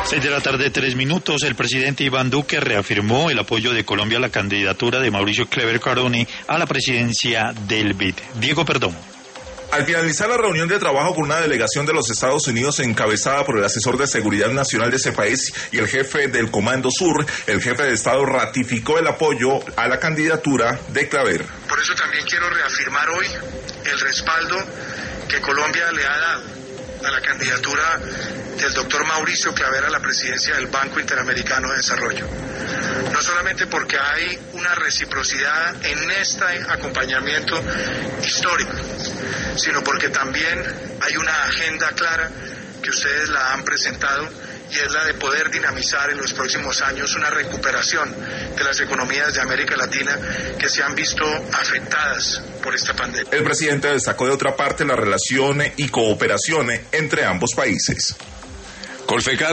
6:03 p.m. El presidente Iván Duque reafirmó el apoyo de Colombia a la candidatura de Mauricio Clever Caroni a la presidencia del BID. Diego Perdomo. Al finalizar la reunión de trabajo con una delegación de los Estados Unidos encabezada por el asesor de seguridad nacional de ese país y el jefe del Comando Sur, el jefe de Estado ratificó el apoyo a la candidatura de Claver. Por eso también quiero reafirmar hoy el respaldo que Colombia le ha dado a la candidatura del doctor Mauricio Claver a la presidencia del Banco Interamericano de Desarrollo. No solamente porque hay una reciprocidad en este acompañamiento histórico, sino porque también hay una agenda clara que ustedes la han presentado y es la de poder dinamizar en los próximos años una recuperación de las economías de América Latina que se han visto afectadas por esta pandemia. El presidente destacó de otra parte la relación y cooperación entre ambos países.